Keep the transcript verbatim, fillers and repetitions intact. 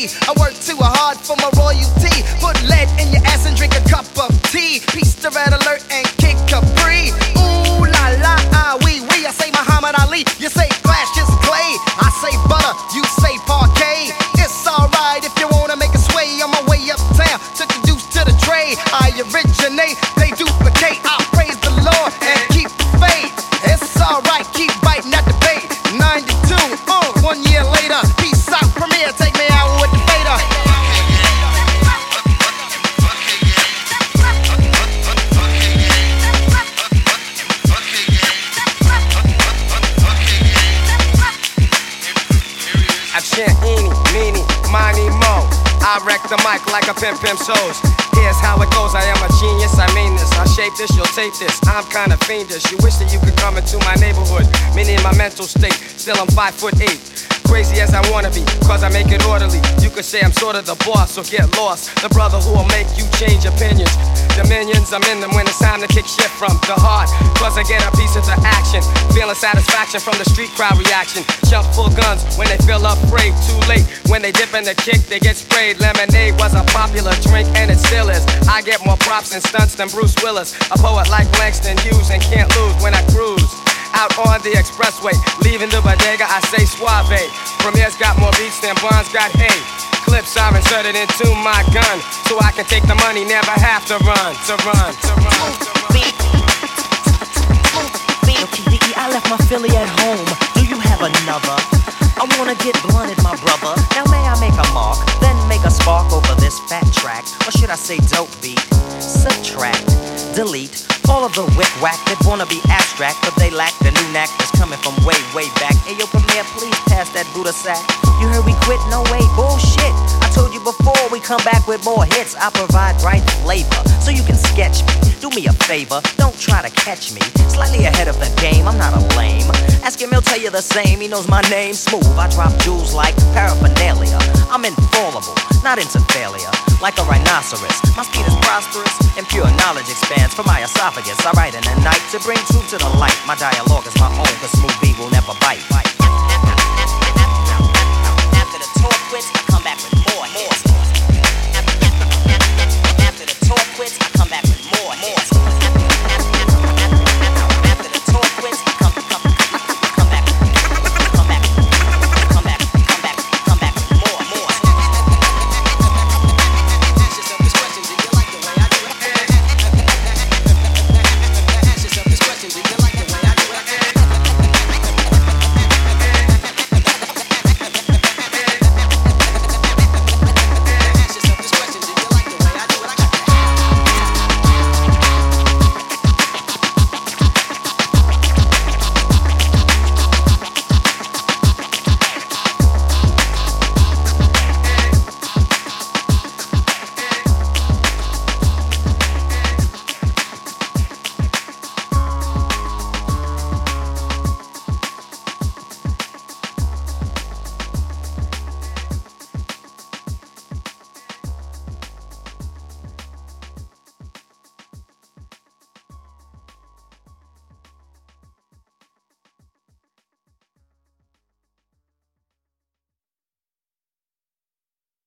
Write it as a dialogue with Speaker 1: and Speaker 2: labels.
Speaker 1: I work too hard for my royalty. Put lead in your ass and drink a cup of tea. Peace to Red Alert and Kid Capri. Ooh la la, ah wee wee. I say Muhammad Ali, you say Clash is Clay. I say butter, you say parquet. It's alright if you wanna make a sway. On my way uptown, took the deuce to the tray. I originate, they duplicate. I praise the Lord and keep the faith. It's alright, keep biting at the bait. ninety-two, uh, one year later. Peace out, Premier, take me out with the fader.
Speaker 2: I chant eeny, meeny, miny, mo. I wreck the mic like a pimp pimp shows. Here's how it goes, I am a genius, I mean this. I shape this, you'll tape this, I'm kinda fiendish. You wish that you could come into my neighborhood, meaning my mental state. Still I'm five foot eight, crazy as I wanna be, cause I make it orderly. You could say I'm sort of the boss, so get lost. The brother who will make you change opinions. Dominions, I'm in them when it's time to kick shit from the heart. Cause I get a piece into action, feeling satisfaction from the street crowd reaction. Jump full guns when they feel afraid, too late. When they dip in the kick, they get sprayed. Lemonade was a popular drink and it still is. I get more props and stunts than Bruce Willis. A poet like Langston Hughes and can't lose when I cruise out on the expressway, leaving the bodega, I say suave. Premier's got more beats than Bonds got hay. Clips are inserted into my gun, so I can take the money, never have to run, to run, to run, to run.
Speaker 3: I left my Philly at home. Do you have another? I wanna get blunted, my brother. Now may I make a mark, then make a spark over this fat track? Or should I say dope beat? Subtract, delete all of the wick-wack that wanna be abstract, but they lack the new knack that's coming from way, way back. Hey, yo, Premier, please pass that Buddha sack. You heard we quit? No way, bullshit. I told you before, we come back with more hits. I provide bright flavor, so you can sketch me. Do me a favor, don't try to catch me. Slightly ahead of the game, I'm not a lame. Ask him, he'll tell you the same, he knows my name. Smooth, I drop jewels like paraphernalia. I'm infallible, not into failure. Like a rhinoceros, my speed is prosperous, and pure knowledge expands from my esophagus. I write in the night to bring truth to the light. My dialogue is my own, cause smooth B will never bite.